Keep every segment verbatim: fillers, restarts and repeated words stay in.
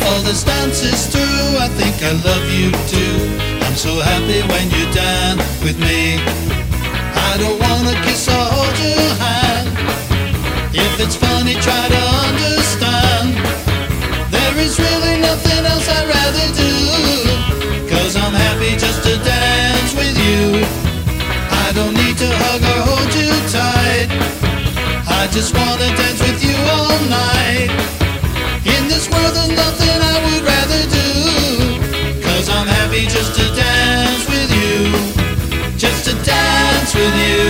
Before this dance is through, I think I love you too. I'm so happy when you dance with me. I don't wanna kiss or hold your hand. If it's funny, try to understand. There is really nothing else I'd rather do, 'cause I'm happy just to dance with you. I don't need to hug or hold you tight. I just wanna dance with you all night. In this world there's nothing I would rather do, 'cause I'm happy just to dance with you. Just to dance with you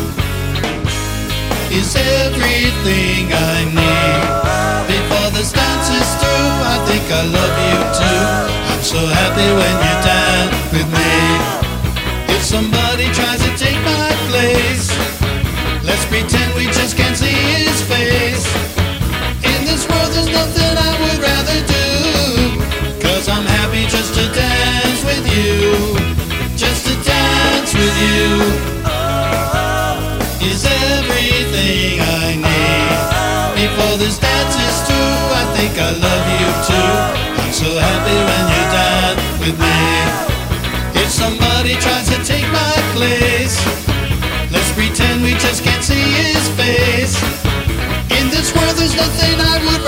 is everything I need. Before this dance is through, I think I love you too. I'm so happy when you dance with me. If somebody tries to take my place, let's pretend we just can't see his face. In this world there's nothing I would rather do, 'cause I'm happy just to dance with you. Just to dance with you is everything I need. Before this dance is through, I think I love you too. I'm so happy when you dance with me. If somebody tries to take my place, let's pretend we just can't see his face. In this world there's nothing I would